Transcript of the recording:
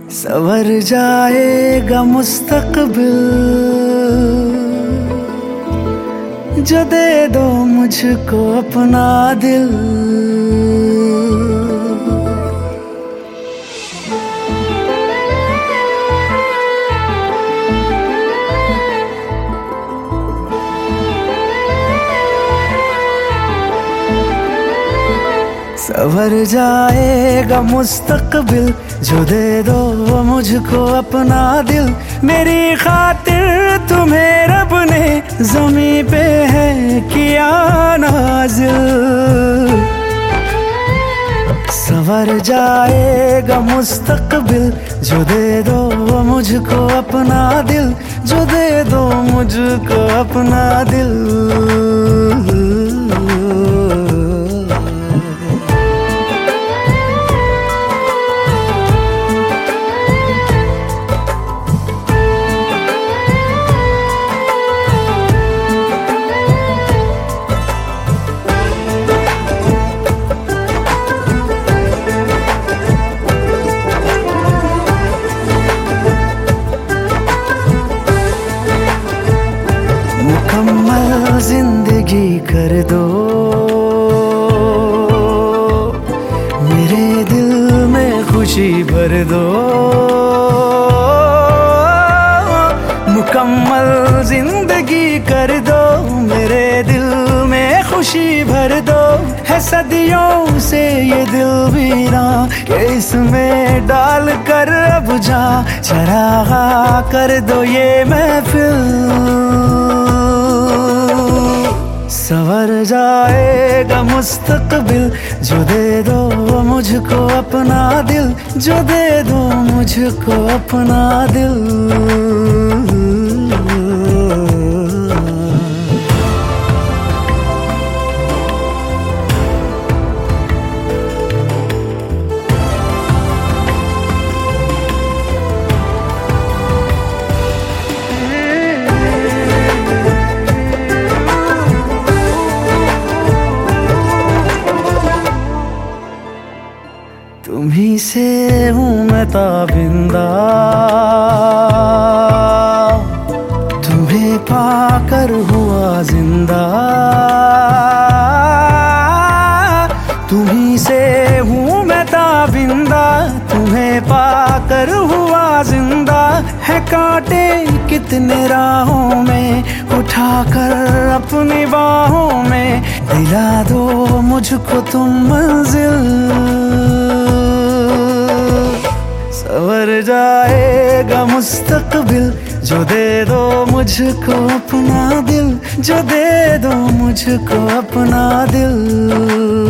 संवर जाएगा मुस्तकबिल जो दे दो मुझको अपना दिल। संवर जाएगा मुस्तकबिल जो दे दो मुझको अपना दिल। मेरी खातिर तुम्हें रब ने ज़मीं पे है किया नाज़िल। संवर जाएगा मुस्तकबिल जो दे दो मुझको अपना दिल, जो दे दो मुझको अपना दिल। मुकम्मल जिंदगी कर दो मेरे दिल में खुशी भर दो। मुकम्मल जिंदगी कर दो मेरे दिल में खुशी भर दो। है सदियों से ये दिल वीरा कि इसमें डाल कर अब जा चरागा कर दो ये महफिल। संवर जाएगा मुस्तकबिल जो दे दो मुझको अपना दिल, जो दे दो मुझको अपना दिल। तुम्हीं से हूँ मैं ताबिंदा, तुम्हें पाकर हुआ जिंदा। तुम्हीं से हूँ मैं ताबिंदा, तुम्हें पाकर हुआ जिंदा। है कांटे कितने राहों में उठाकर अपनी बाहों में दिला दो मुझको तुम मंजिल। संवर जाएगा मुस्तकबिल जो दे दो मुझको अपना दिल, जो दे दो मुझको अपना दिल।